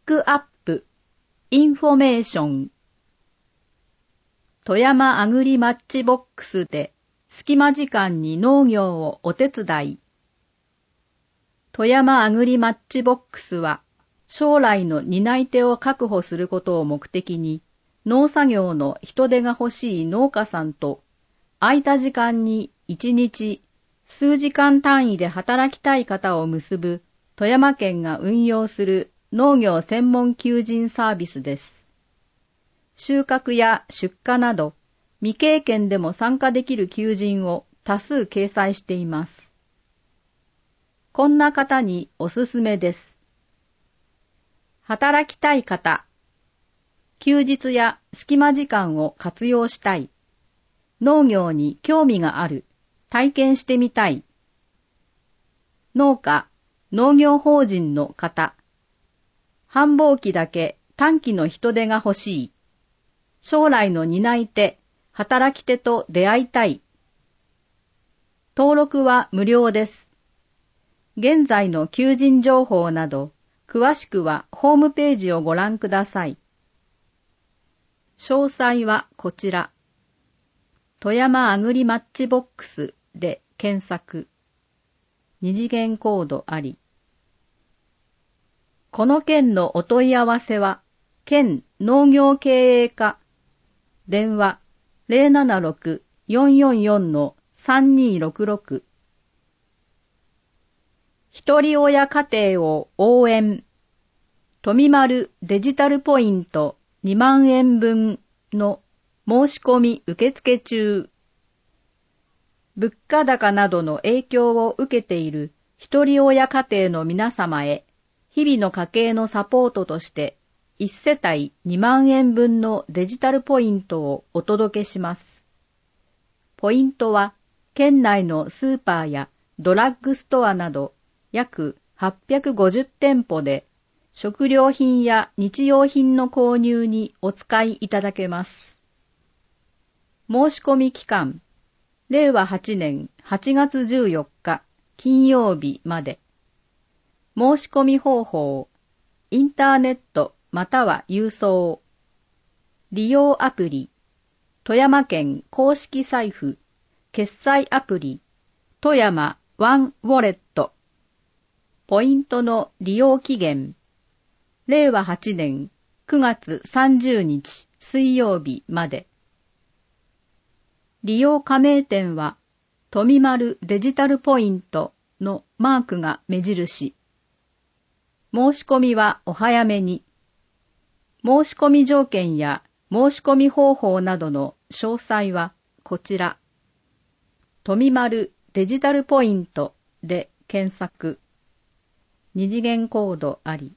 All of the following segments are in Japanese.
クアップ、インフォメーション。富山アグリマッチボックスで隙間時間に農業をお手伝い。富山アグリマッチボックスは将来の担い手を確保することを目的に農作業の人手が欲しい農家さんと空いた時間に1日数時間単位で働きたい方を結ぶ富山県が運用する農業専門求人サービスです。収穫や出荷など未経験でも参加できる求人を多数掲載しています。こんな方におすすめです。働きたい方、休日や隙間時間を活用したい、農業に興味がある、体験してみたい、農家、農業法人の方、繁忙期だけ短期の人手が欲しい、将来の担い手、働き手と出会いたい。登録は無料です。現在の求人情報など、詳しくはホームページをご覧ください。詳細はこちら。富山アグリマッチボックスで検索。二次元コードあり。この件のお問い合わせは、県農業経営課、電話 076-444-3266。ひとり親家庭を応援。とみまるデジタルポイント2万円分の申し込み受付中。物価高などの影響を受けているひとり親家庭の皆様へ、日々の家計のサポートとして、1世帯2万円分のデジタルポイントをお届けします。ポイントは、県内のスーパーやドラッグストアなど約850店舗で、食料品や日用品の購入にお使いいただけます。申し込み期間、令和8年8月14日金曜日まで。申し込み方法、インターネットまたは郵送。利用アプリ、富山県公式財布、決済アプリ、富山ワンウォレット。ポイントの利用期限、令和8年9月30日水曜日まで。利用加盟店は、とみまるデジタルポイントのマークが目印。申し込みはお早めに。申し込み条件や申し込み方法などの詳細はこちら。とみまるデジタルポイントで検索。二次元コードあり。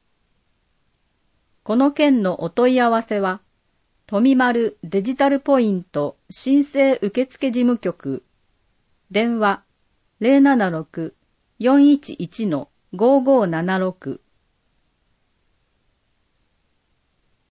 この件のお問い合わせは、とみまるデジタルポイント申請受付事務局、電話 076-411-5576